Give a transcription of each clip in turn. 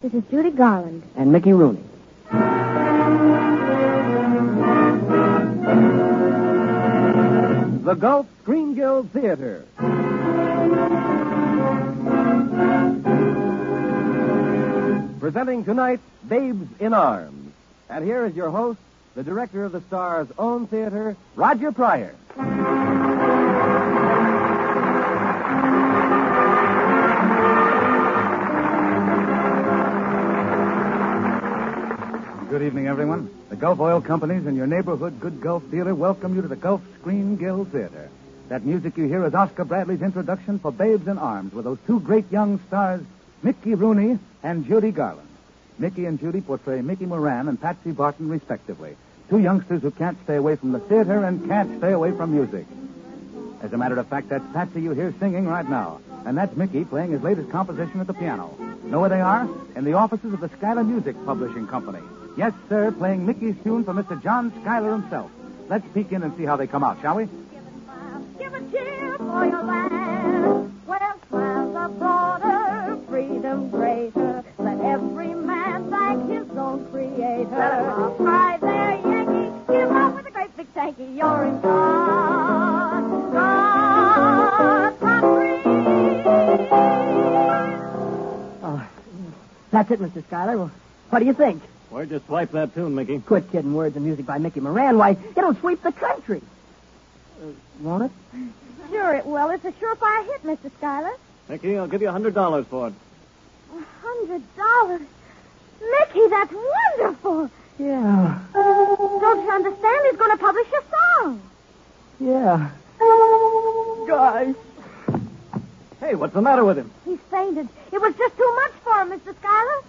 This is Judy Garland. And Mickey Rooney. The Gulf Screen Guild Theater. Presenting tonight, Babes in Arms. And here is your host, the director of the Star's own theater, Roger Pryor. Good evening, everyone. The Gulf Oil Companies and your neighborhood Good Gulf dealer welcome you to the Gulf Screen Guild Theater. That music you hear is Oscar Bradley's introduction for Babes in Arms with those two great young stars, Mickey Rooney and Judy Garland. Mickey and Judy portray Mickey Moran and Patsy Barton, respectively. Two youngsters who can't stay away from the theater and can't stay away from music. As a matter of fact, that's Patsy you hear singing right now. And that's Mickey playing his latest composition at the piano. Know where they are? In the offices of the Schuyler Music Publishing Company. Yes, sir, playing Mickey's tune for Mr. John Schuyler himself. Let's peek in and see how they come out, shall we? Give a cheer for your land, where smiles are broader, freedom greater. Let every man thank his own creator. Cry there, Yankee, give up with a great big tanky. You're in God's country. Oh, that's it, Mr. Schuyler. Well, what do you think? Where'd you swipe that tune, Mickey? Quit kidding. Words and music by Mickey Moran. Why, it'll sweep the country. Won't it? Sure it will. It's a surefire hit, Mr. Schuyler. Mickey, I'll give you $100 for it. $100? Mickey, that's wonderful. Yeah. Don't you understand? He's going to publish your song. Yeah. Guys. Hey, what's the matter with him? He's fainted. It was just too much for him, Mr. Schuyler.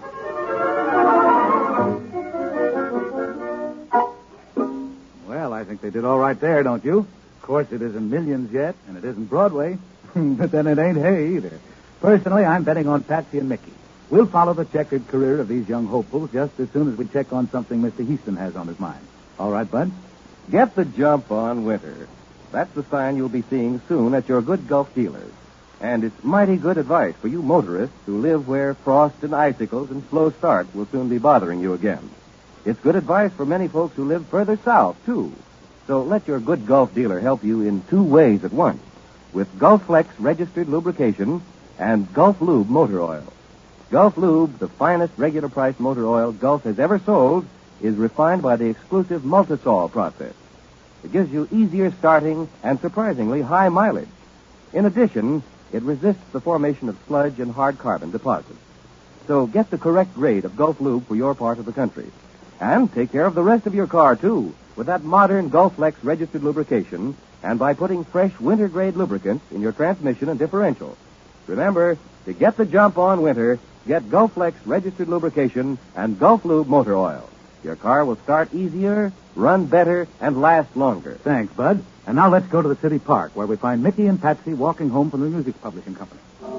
Well, I think they did all right there, don't you? Of course, it isn't millions yet, and it isn't Broadway. But then it ain't hay either. Personally, I'm betting on Patsy and Mickey. We'll follow the checkered career of these young hopefuls just as soon as we check on something Mr. Heaston has on his mind. All right, Bud? Get the jump on winter. That's the sign you'll be seeing soon at your Good Gulf dealers. And it's mighty good advice for you motorists who live where frost and icicles and slow starts will soon be bothering you again. It's good advice for many folks who live further south, too. So let your Good Gulf dealer help you in two ways at once, with Gulf Flex registered lubrication and Gulf Lube motor oil. Gulf Lube, the finest regular price motor oil Gulf has ever sold, is refined by the exclusive Multisol process. It gives you easier starting and surprisingly high mileage. In addition, it resists the formation of sludge and hard carbon deposits. So get the correct grade of Gulf Lube for your part of the country. And take care of the rest of your car, too, with that modern Gulf Flex registered lubrication and by putting fresh winter-grade lubricants in your transmission and differential. Remember, to get the jump on winter, get Gulf Flex registered lubrication and Gulf Lube motor oil. Your car will start easier, run better, and last longer. Thanks, Bud. And now let's go to the city park, where we find Mickey and Patsy walking home from the music publishing company.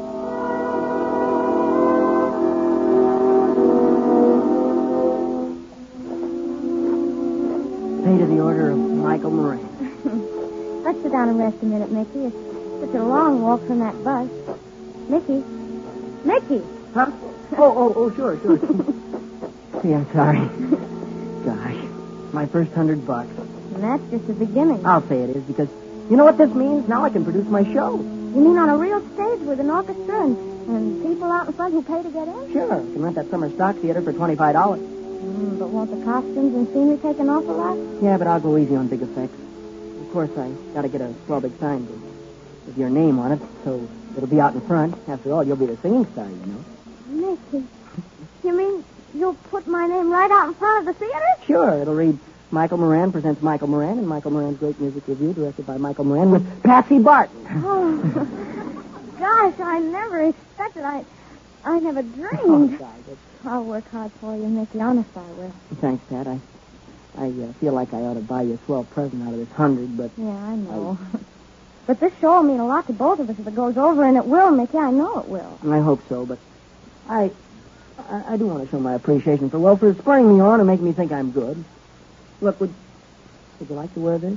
Pay to the order of Michael Moran. Let's sit down and rest a minute, Mickey. It's such a long walk from that bus. Mickey. Mickey! Huh? Oh, sure. Gee, I'm sorry. Gosh, my first $100. And that's just the beginning. I'll say it is, because you know what this means? Now I can produce my show. You mean on a real stage with an orchestra and people out in front who pay to get in? Sure. I can rent that summer stock theater for $25. But won't the costumes and scenery take an awful lot? Yeah, but I'll go easy on big effects. Of course, I got to get a swell big sign with your name on it, so it'll be out in front. After all, you'll be the singing star, you know. Mickey, you mean you'll put my name right out in front of the theater? Sure. It'll read, Michael Moran presents Michael Moran and Michael Moran's Great Music Review, directed by Michael Moran, with Patsy Barton. Oh, gosh, I never expected. I never dreamed. Oh, God, I'll work hard for you, Mickey. Honest, I will. Thanks, Pat. I feel like I ought to buy you a swell present out of this $100, but... Yeah, I know. But this show will mean a lot to both of us if it goes over, and it will, Mickey. I know it will. I hope so, but I do want to show my appreciation for spurring me on and making me think I'm good. Look, would you like to wear this?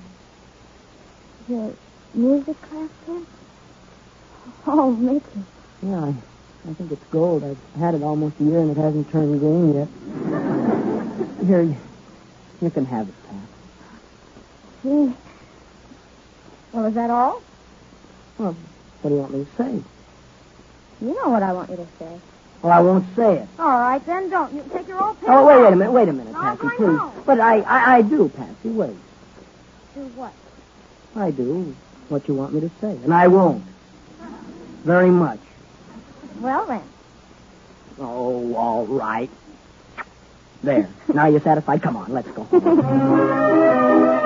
Your music class kit? Oh, Mickey. Yeah, I think it's gold. I've had it almost a year and it hasn't turned green yet. Here, you can have it, Pat. Gee. Well, is that all? Well, what do you want me to say? You know what I want you to say. Well, I won't say it. All right, then don't. You can take your old paper. Oh, wait a minute, No, Patsy, I please. know. But I do, Patsy, wait. Do what? I do what you want me to say, and I won't. Very much. Well, then. Oh, all right. There. Now you're satisfied? Come on, let's go home.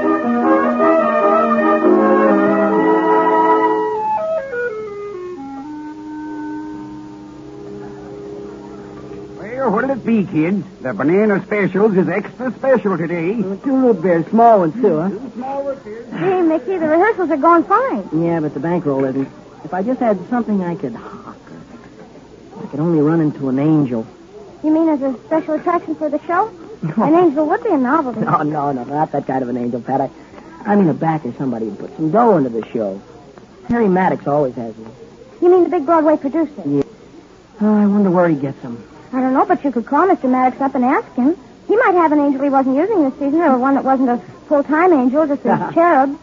Well, what'll it be, kids? The banana specials is extra special today. 2 root beers, small ones, too, huh? Gee, Mickey, the rehearsals are going fine. Yeah, but the bankroll isn't. If I just had something I could hawk, I could only run into an angel. You mean as a special attraction for the show? An angel would be a novelty. No, not that kind of an angel, Pat. I mean a backer, somebody who put some dough into the show. Harry Maddox always has one. You mean the big Broadway producer? Yeah. Oh, I wonder where he gets them. I don't know, but you could call Mr. Maddox up and ask him. He might have an angel he wasn't using this season, or one that wasn't a full-time angel, just a cherub.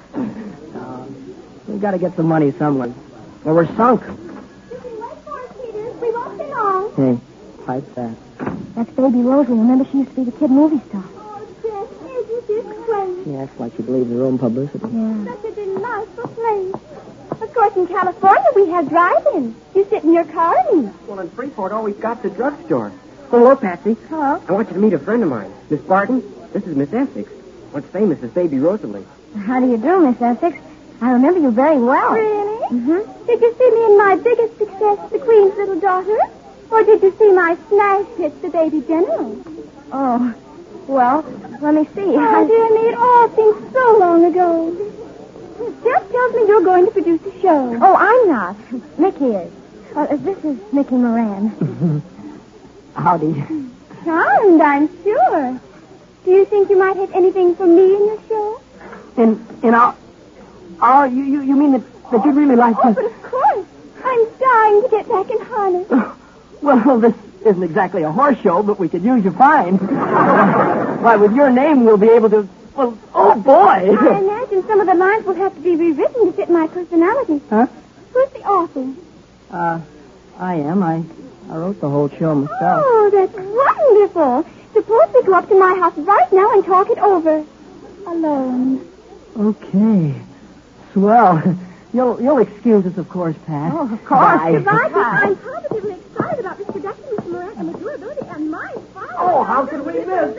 We've got to get some money somewhere. Or we're sunk. You can wait for us, Peter. We won't be long. Hey, pipe that. That's Baby Rosalie. Remember, she used to be the kid movie star. Oh, Jess, isn't this quaint? She acts like she believes her own publicity. Yeah. Such a delightful place. Of course, in California, we have drive-ins. You sit in your car and eat. Well, in Freeport, all we've got's a drugstore. Oh, hello, Patsy. Hello. I want you to meet a friend of mine, Miss Barton. This is Miss Essex. What's famous is Baby Rosalie. How do you do, Miss Essex? I remember you very well. Really? Mm-hmm. Did you see me in my biggest success, The Queen's Little Daughter? Or did you see my smash hit, The Baby General? Oh, well, let me see. Oh, dear me, it all seems so long ago. Jeff tells me you're going to produce a show. Oh, I'm not. Mickey is. This is Mickey Moran. Howdy. Charmed, I'm sure. Do you think you might have anything for me in your show? In our you mean that you'd really like Oh, to... but of course. I'm dying to get back in harness. Well, this isn't exactly a horse show, but we could use you fine. Why, with your name, we'll be able to... Well, oh, boy! I imagine some of the lines will have to be rewritten to fit my personality. Huh? Who's the author? I am. I wrote the whole show myself. Oh, that's wonderful. Suppose we go up to my house right now and talk it over. Alone. Okay. Swell. You'll excuse us, of course, Pat. Oh, of course. Bye. Goodbye, I'm positively excited about this production, Mr. Moran, and with your ability and mine, fine. Oh, how could we miss?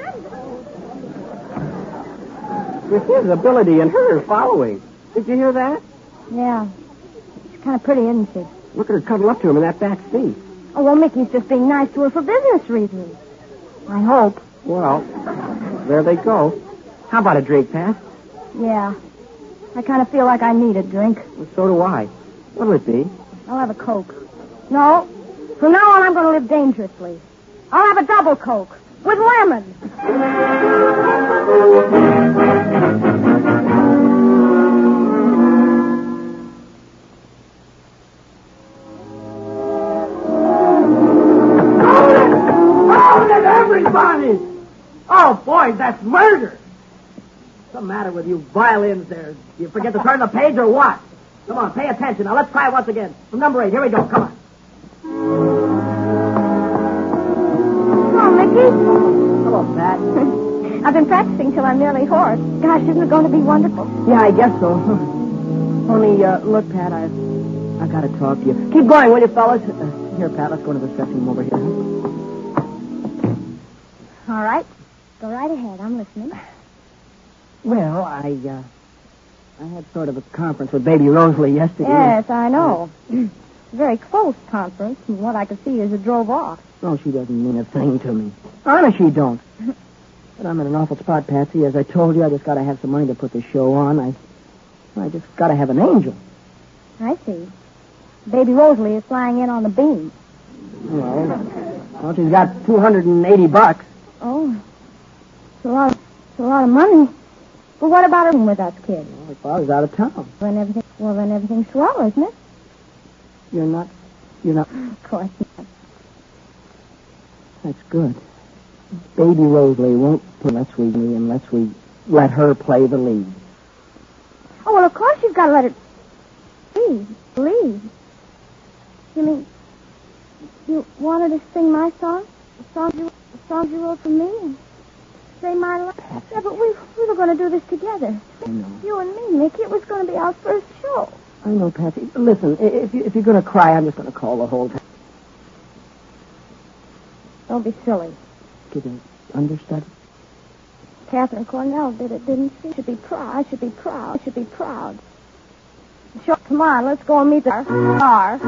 With his ability and her following. Did you hear that? Yeah. She's kind of pretty, isn't she? Look at her cuddle up to him in that back seat. Oh, well, Mickey's just being nice to her for business reasons. I hope. Well, there they go. How about a drink, Pat? Yeah. I kind of feel like I need a drink. Well, so do I. What'll it be? I'll have a Coke. No. From now on, I'm going to live dangerously. I'll have a double Coke with lemon. Everybody! Oh, boy, that's murder! What's the matter with you violins there? Do you forget to turn the page or what? Come on, pay attention. Now, let's try it once again. From number 8. Here we go. Come on. Oh, Mickey. Hello, Pat. I've been practicing till I'm nearly hoarse. Gosh, isn't it going to be wonderful? Yeah, I guess so. Only, look, Pat, I've got to talk to you. Keep going, will you, fellas? Here, Pat, let's go to the dressing room over here. All right. Go right ahead. I'm listening. Well, I had sort of a conference with Baby Rosalie yesterday. Yes, I know. Very close conference. From what I could see as it drove off. No, she doesn't mean a thing to me. Honest, she don't. But I'm in an awful spot, Patsy. As I told you, I just got to have some money to put the show on. I just got to have an angel. I see. Baby Rosalie is flying in on the beam. Well, she's got $280. Oh, it's a lot of money. But what about her with us, kid? Well, her father's out of town. Then everything's swell, isn't it? You're not You know, Of course not. that's good. Baby Rosalie won't put unless we let her play the lead. Oh, well, of course you've got to let it lead. You mean you wanted to sing my song? The songs you wrote for me? And say my life? Yeah, but we were going to do this together. I know. You and me, Mickey. It was going to be our first show. I know, Patsy. Listen, if you're going to cry, I'm just going to call the whole time. Don't be silly. Get an understudy. Catherine Cornell did it, didn't she? Should be proud. I should be proud. I should be proud. Sure, come on, let's go and meet the star.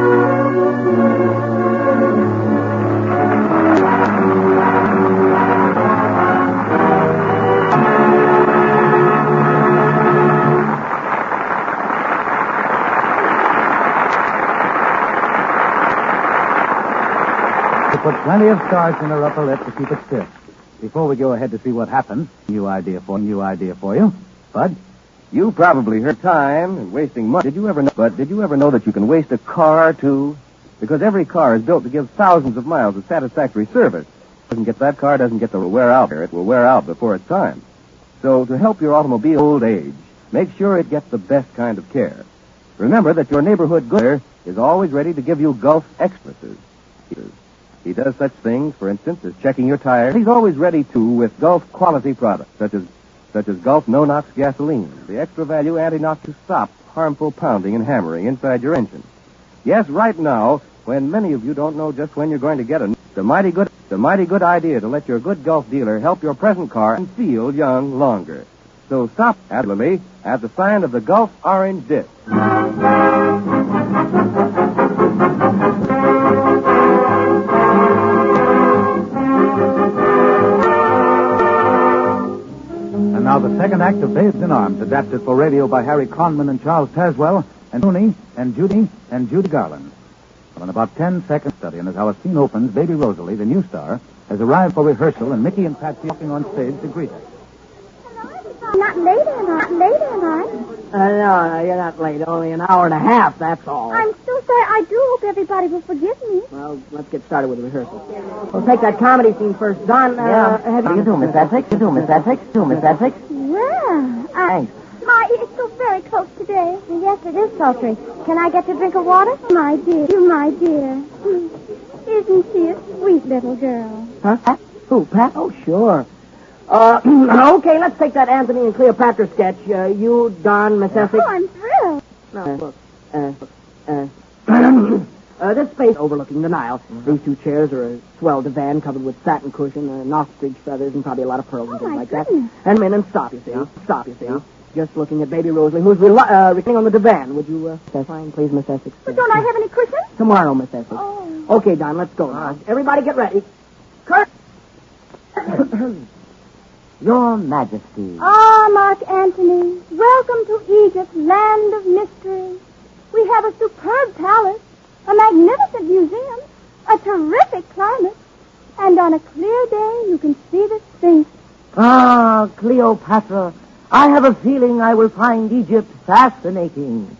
To put plenty of starch in her upper lip to keep it stiff. Before we go ahead to see what happens, new idea for you. Bud? You probably heard time and wasting money. Did you ever know that you can waste a car, too? Because every car is built to give thousands of miles of satisfactory service. That car doesn't get to wear out. It will wear out before its time. So to help your automobile old age, make sure it gets the best kind of care. Remember that your neighborhood gooder is always ready to give you Gulf extras. He does such things, for instance, as checking your tires. He's always ready, too, with Gulf quality products, such as Gulf no-knox gasoline, the extra value anti-knock to stop harmful pounding and hammering inside your engine. Yes, right now, when many of you don't know just when you're going to get it's a mighty good idea to let your good Gulf dealer help your present car and feel young longer. So stop at the sign of the Gulf Orange Disc. Now the second act of Babes in Arms, adapted for radio by Harry Conman and Charles Tazwell, and Tony and Judy Garland. Well, in about 10 seconds study, and as our scene opens, Baby Rosalie, the new star, has arrived for rehearsal, and Mickey and Patsy walking on stage to greet her. Not late, am I? No, you're not late. Only an hour and a half, that's all. I'm so sorry. I do hope everybody will forgive me. Well, let's get started with the rehearsal. We'll take that comedy scene first. Don, How do you do, Miss Essex? Miss Essex? Well, Thanks. My, it's so very close today. Yes, it is sultry. Can I get a drink of water? My dear. Isn't she a sweet little girl? Huh? Who, Pat? Oh, sure. Okay, let's take that Anthony and Cleopatra sketch. You, Don, Miss Essex. Oh, I'm thrilled. No, look. This space overlooking the Nile. These two chairs are a swell divan covered with satin cushion, and ostrich feathers, and probably a lot of pearls and things like goodness. that. And men and stop, you see. Stop, you see. Just looking at Baby Rosalie, who's reclining on the divan. Would you, fine, please, Miss Essex? But don't I have any cushions? Tomorrow, Miss Essex. Oh. Okay, Don, let's go now. Everybody get ready. Kurt! Your Majesty. Ah, Mark Antony, welcome to Egypt, land of mystery. We have a superb palace, a magnificent museum, a terrific climate, and on a clear day you can see the Sphinx. Ah, Cleopatra, I have a feeling I will find Egypt fascinating.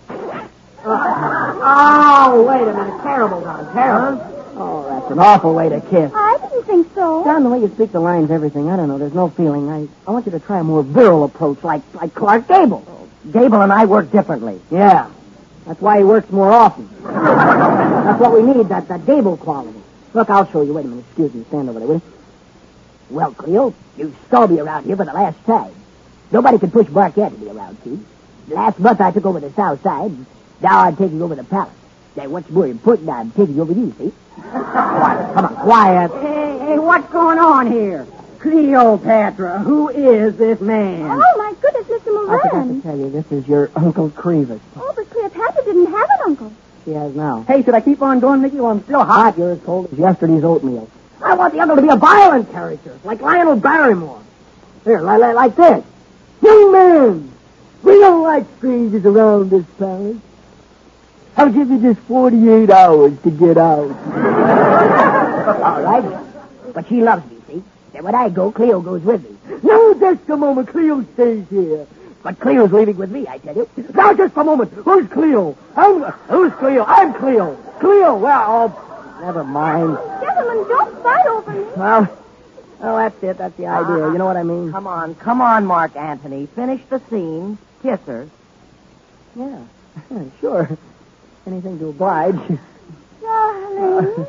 Oh, wait a minute. Terrible, Don. Terrible. Oh, that's an awful way to kiss. I didn't think so. Don, the way you speak the lines, everything, I don't know. There's no feeling. I want you to try a more virile approach, like Clark Gable. Gable and I work differently. Yeah. That's why he works more often. That's what we need, that Gable quality. Look, I'll show you. Wait a minute. Excuse me. Stand over there, will you? Well, Cleo, you saw me around here for the last time. Nobody could push Barquette to be around, see? Last month I took over the south side. Now I'm taking over the palace. Now, what's more important, I'm taking over you, see? Quiet. Come on, quiet. Hey, what's going on here? Cleopatra, who is this man? Oh, my goodness, Mr. I forgot to Moran. tell you, this is your Uncle Crevis. Oh, but Cleopatra didn't have an uncle. She has now. Hey, should I keep on going, Mickey? Well, I'm still hot. You're as cold as yesterday's oatmeal. I want the uncle to be a violent character, like Lionel Barrymore. Here, like this. Young man, we don't like strangers around this palace. I'll give you just 48 hours to get out. All right. But she loves me, see? And when I go, Cleo goes with me. No, just a moment. Cleo stays here. But Cleo's leaving with me, I tell you. Now, just a moment. Who's Cleo? Who's Cleo? I'm Cleo. Cleo, well, never mind. Gentlemen, don't fight over me. Well, that's it. That's the idea. You know what I mean? Come on, Mark Antony. Finish the scene. Kiss her. Yeah, sure. Anything to oblige. Darling.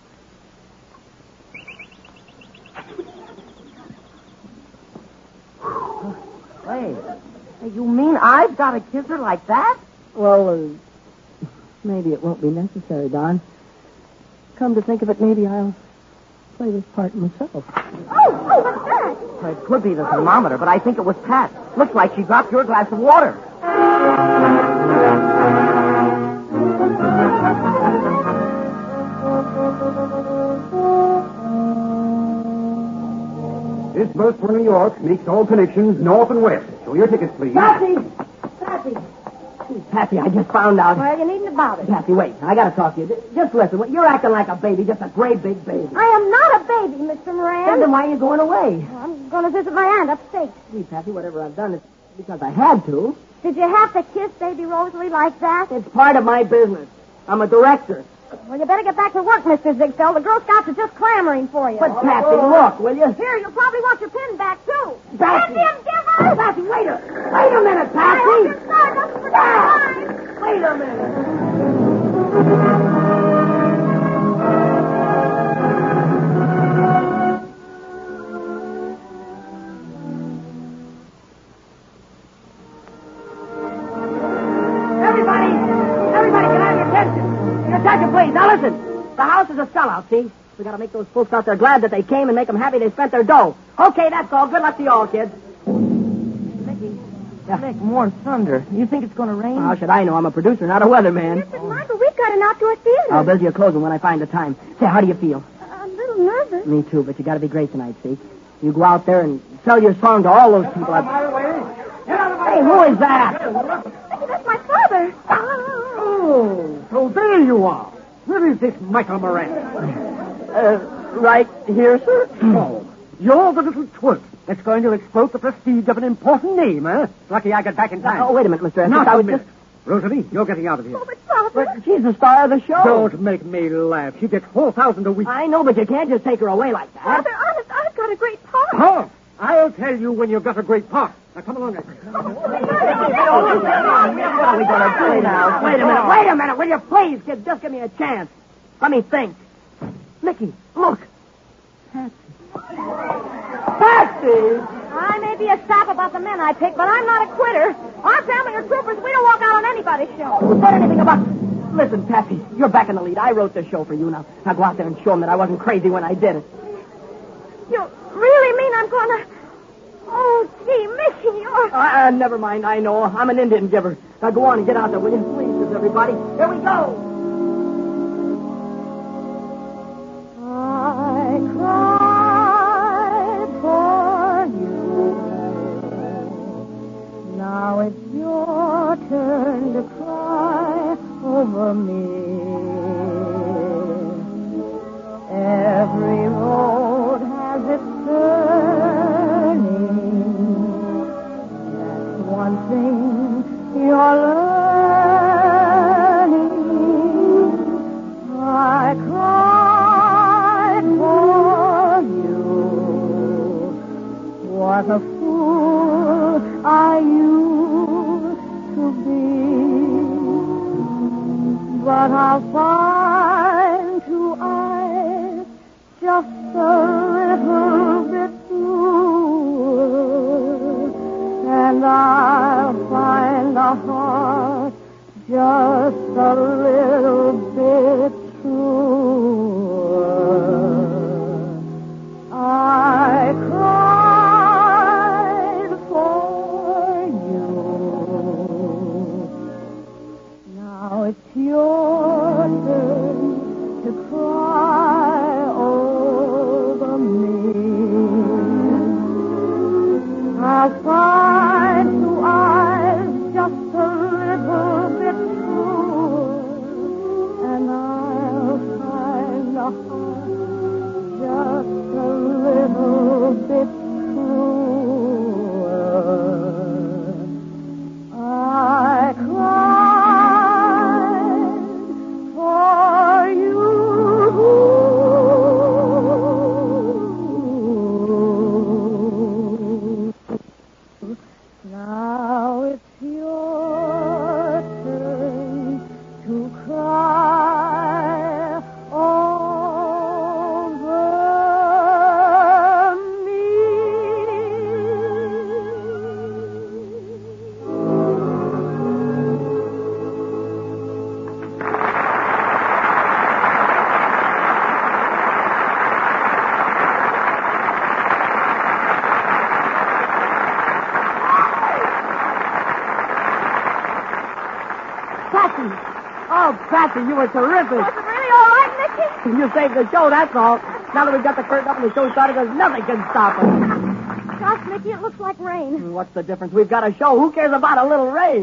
Hey, you mean I've got to kiss her like that? Well, maybe it won't be necessary, Don. Come to think of it, maybe I'll play this part myself. Oh, what's that? It could be the thermometer, but I think it was Pat. Looks like she dropped your glass of water. This bus for New York makes all connections north and west. Show your tickets, please. Patsy! Patsy, I just found out. Well, you needn't about it. Patsy, wait. I got to talk to you. Just listen. You're acting like a baby, just a great big baby. I am not a baby, Mr. Moran. Then why are you going away? I'm going to visit my aunt upstate. Gee, Patsy, whatever I've done, it's because I had to. Did you have to kiss baby Rosalie like that? It's part of my business. I'm a director. Well, you better get back to work, Mr. Ziegfeld. The Girl Scouts are just clamoring for you. But, Patsy, look, will you? Here, you'll probably want your pin back, too. Patsy! Indian giver! Patsy, wait a minute, Patsy! I hope your star doesn't forget mine. Wait a minute. Everybody, can I have your attention? Your attention, please. Now listen. The house is a sellout, see? We gotta make those folks out there glad that they came and make them happy they spent their dough. Okay, that's all. Good luck to you all, kids. Make more thunder. You think it's going to rain? How should I know? I'm a producer, not a weatherman. Mrs. Michael, we've got an outdoor theater. I'll build you a clothing when I find the time. Say, how do you feel? A little nervous. Me too, but you gotta be great tonight, see? You go out there and sell your song to all those people. Hey, who is that? Hey, that's my father. Oh, so there you are. Where is this Michael Moran? Right here, sir. Oh, you're the little twerp that's going to exploit the prestige of an important name, huh? Lucky I got back in time. Oh, wait a minute, Mr. Essex. Not I a was minute. Rosalie, you're getting out of here. Oh, but Father. But she's the star of the show. Don't make me laugh. She gets $4,000 a week. I know, but you can't just take her away like that. Father, honest, I've got a great part. Huh? I'll tell you when you've got a great part. Now, come along, Edgar. What are we going to do now? Wait a minute, will you please, kid? Just give me a chance. Let me think. Mickey, look. Patsy! I may be a sap about the men I pick, but I'm not a quitter. Our family are troopers. We don't walk out on anybody's show. Who said anything about... Listen, Patsy, you're back in the lead. I wrote this show for you. Now go out there and show them that I wasn't crazy when I did it. You really mean I'm going to... Oh, gee, Mickey, you're... Never mind. I know. I'm an Indian giver. Now go on and get out there, will you? Please, everybody. Here we go. I cried for you. Now it's your turn to cry over me. Every road has its turning. That's one thing you're learning. I cried for you. What a fool I used to be. But I'll find two eyes just a little bit bluer, and I'll find a heart just a little bit truer. I cried Patsy, you were terrific. Was it really all right, Mickey? You saved the show, that's all. Now that we've got the curtain up and the show started, there's nothing can stop us. Gosh, Mickey, it looks like rain. What's the difference? We've got a show. Who cares about a little rain?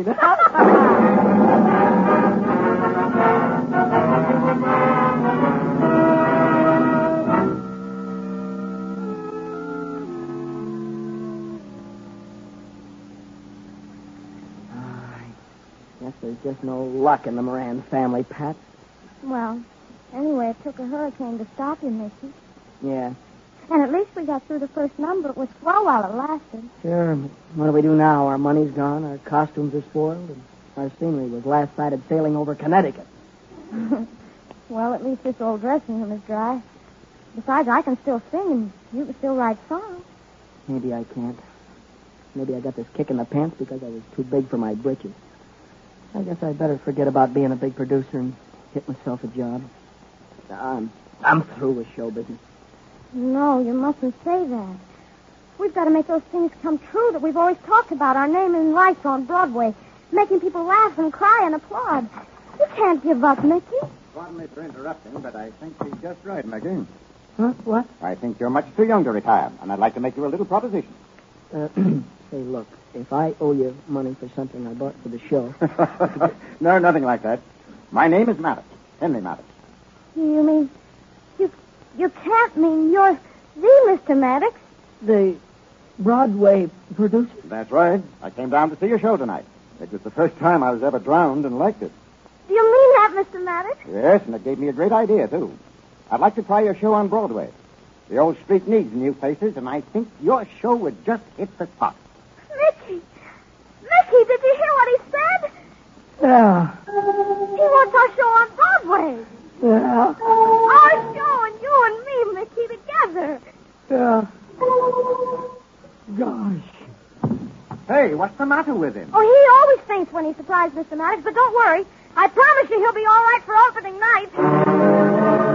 Guess there's just no luck in the Moran family, Pat. Well, anyway, it took a hurricane to stop you, Mickey. Yeah. And at least we got through the first number. It was slow while it lasted. Sure, but what do we do now? Our money's gone, our costumes are spoiled, and our scenery was last sighted sailing over Connecticut. Well, at least this old dressing room is dry. Besides, I can still sing, and you can still write songs. Maybe I can't. Maybe I got this kick in the pants because I was too big for my britches. I guess I'd better forget about being a big producer and get myself a job. I'm through with show business. No, you mustn't say that. We've got to make those things come true that we've always talked about. Our name in lights on Broadway, making people laugh and cry and applaud. You can't give up, Mickey. Pardon me for interrupting, but I think she's just right, Mickey. Huh? What? I think you're much too young to retire, and I'd like to make you a little proposition. Say, look, if I owe you money for something I bought for the show... No, nothing like that. My name is Maddox, Henry Maddox. You mean... You can't mean you're the Mr. Maddox. The Broadway producer? That's right. I came down to see your show tonight. It was the first time I was ever drowned and liked it. Do you mean that, Mr. Maddox? Yes, and it gave me a great idea, too. I'd like to try your show on Broadway. The old street needs new faces, and I think your show would just hit the spot. Mickey, did you hear what he said? Yeah. He wants our show on Broadway. Yeah. Our show and you and me, Mickey, together. Yeah. Gosh. Hey, what's the matter with him? Oh, he always faints when he's surprised, Mr. Maddox, but don't worry. I promise you he'll be all right for opening night.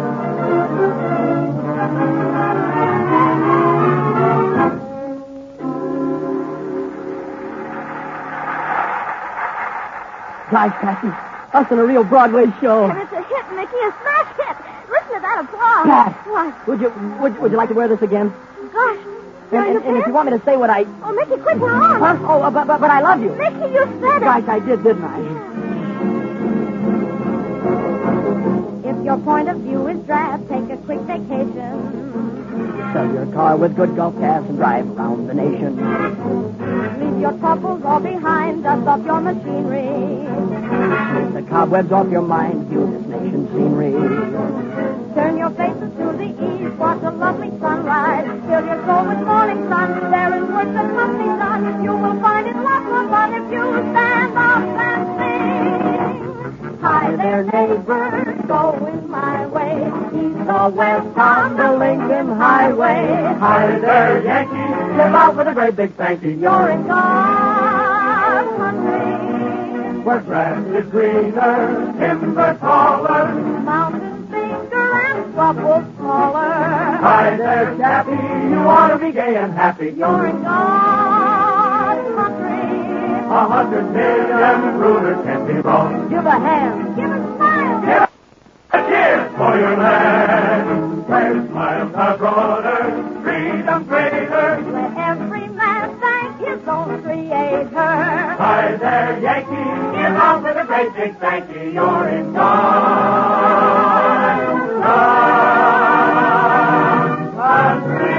Gosh, Patsy, us in a real Broadway show. And it's a hit, Mickey, a smash hit. Listen to that applause. Pat. What? Would you like to wear this again? Gosh. And if you want me to say what I... Oh, Mickey, quick, we're on. Huh? Oh, but I love you. Mickey, you said it. Gosh, I did, didn't I? If your point of view is drab, take a quick vacation. Sell your car with good Gulf gas and drive around the nation. Leave your troubles all behind, dust off your machinery. Take the cobwebs off your mind, view this nation's scenery. Turn your faces to the east, watch a lovely sunrise. Fill your soul with morning sun, there is work that must be done. You will find it lots more fun if you stand up and sing. Hi there, neighbor, going my way. East or west on the Lincoln Highway. Hi there, Yankee. Live out with a great big thank you. You're in God's country. Where grass is greener, timber taller. Mountains bigger and troubles smaller. Hi there, Chappie. You ought to be gay and happy. You're in God's country. 100 million rulers can't be wrong. Give a hand. Give a smile. Give a cheers for your land. Where smiles are broader, freedom greater. Let every man thank his own creator. Hi there, Yankee. Give out with a great big thank you. You're in God's country.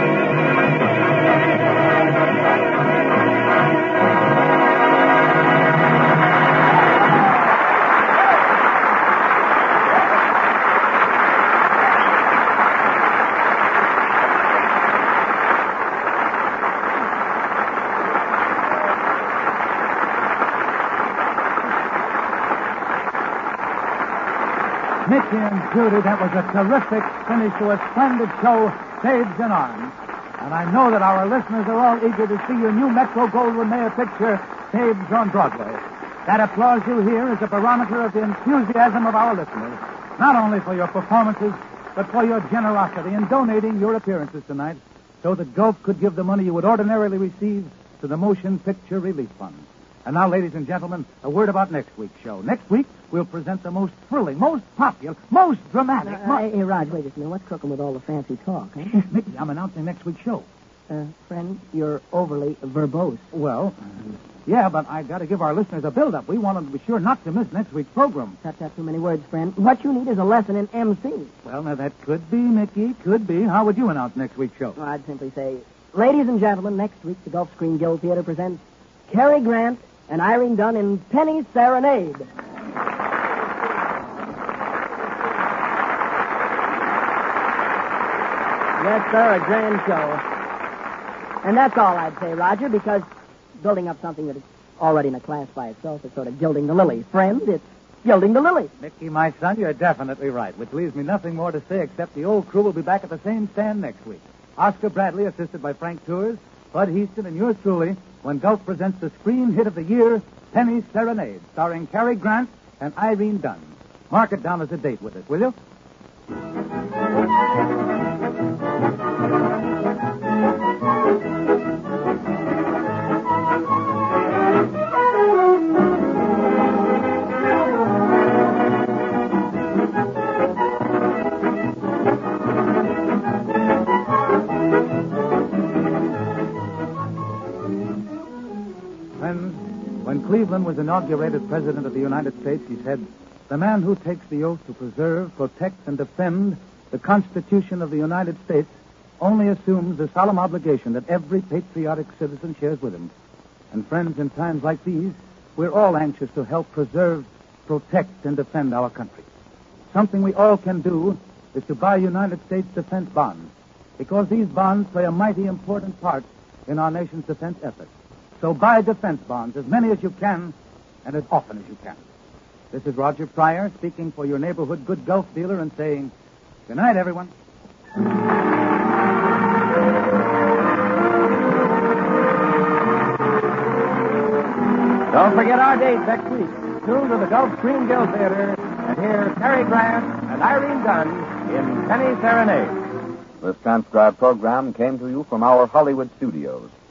Mickey and Judy, that was a terrific finish to a splendid show, Babes in Arms. And I know that our listeners are all eager to see your new Metro-Goldwyn-Mayer picture, Babes on Broadway. That applause you hear is a barometer of the enthusiasm of our listeners, not only for your performances, but for your generosity in donating your appearances tonight so that Gulf could give the money you would ordinarily receive to the Motion Picture Relief Fund. And now, ladies and gentlemen, a word about next week's show. Next week, we'll present the most thrilling, most popular, most dramatic... Hey, Raj, wait just a minute. What's cooking with all the fancy talk, huh? Mickey, I'm announcing next week's show. Friend, you're overly verbose. Well, yeah, but I got to give our listeners a build-up. We want them to be sure not to miss next week's program. That's not too many words, friend. What you need is a lesson in MC. Well, now, that could be, Mickey, could be. How would you announce next week's show? Well, I'd simply say, ladies and gentlemen, next week the Gulf Screen Guild Theater presents Cary Grant and Irene Dunn in Penny's Serenade. Yes, sir, a grand show. And that's all I'd say, Roger, because building up something that is already in a class by itself is sort of gilding the lily. Friend, it's gilding the lily. Mickey, my son, you're definitely right, which leaves me nothing more to say except the old crew will be back at the same stand next week. Oscar Bradley, assisted by Frank Tours, Bud Heaston, and yours truly, when Gulf presents the screen hit of the year, Penny's Serenade, starring Cary Grant and Irene Dunn. Mark it down as a date with us, will you? When Cleveland was inaugurated President of the United States, he said, "The man who takes the oath to preserve, protect, and defend the Constitution of the United States only assumes the solemn obligation that every patriotic citizen shares with him." And friends, in times like these, we're all anxious to help preserve, protect, and defend our country. Something we all can do is to buy United States defense bonds, because these bonds play a mighty important part in our nation's defense effort. So buy defense bonds, as many as you can, and as often as you can. This is Roger Pryor, speaking for your neighborhood good Gulf dealer and saying, good night, everyone. Don't forget our date next week. Tune to the Gulf Screen Guild Theater and hear Cary Grant and Irene Dunn in Penny's Serenade. This transcribed program came to you from our Hollywood studios.